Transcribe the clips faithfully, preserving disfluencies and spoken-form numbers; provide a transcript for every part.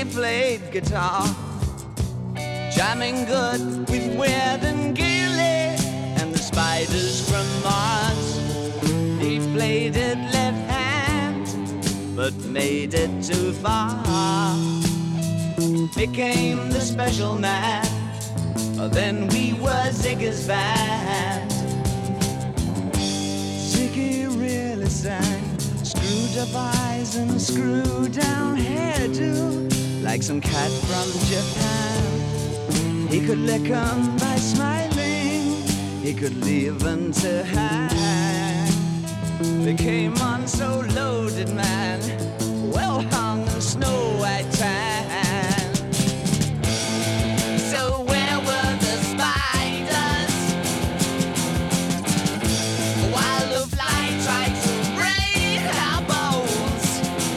Ziggy played guitar, jamming good with Weird and Gilly and the Spiders from Mars. He played it left hand, but made it too far. Became the special man, then we were Ziggy's band. Ziggy really sang, screwed up eyes and screwed down hairdo, like some cat from Japan. He could lick 'em by smiling, he could leave 'em to hang. They came on so loaded, man, well hung in snow white tan. So where were the spiders while the fly tried to break our bones?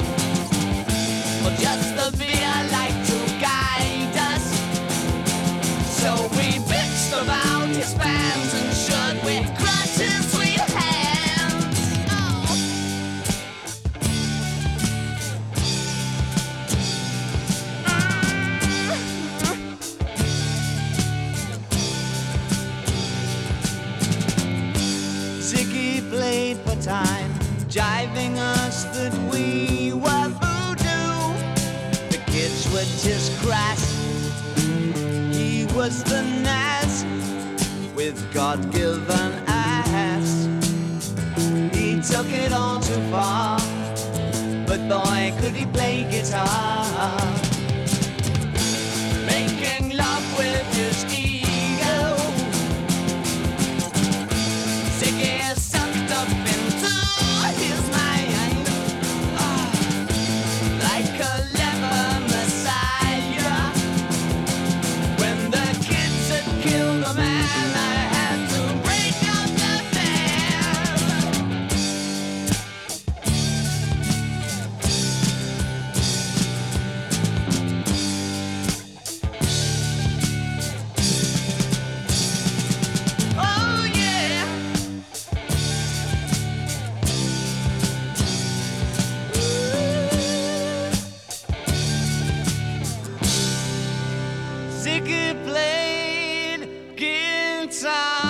Or just the fear like to guide us? So we bitched about his fans and should we crush his sweet hands? Oh. Ziggy played for time, jiving us that we were voodoo. The kids were just crass, he was the Nas with God-given ass. He took it all too far, but boy could he play guitar. Making love with his ego, Ziggy sucked up into his mind, ah, like a clever messiah. When the kids had killed a man, I had to break up the band. Oh yeah. Ziggy played guitar.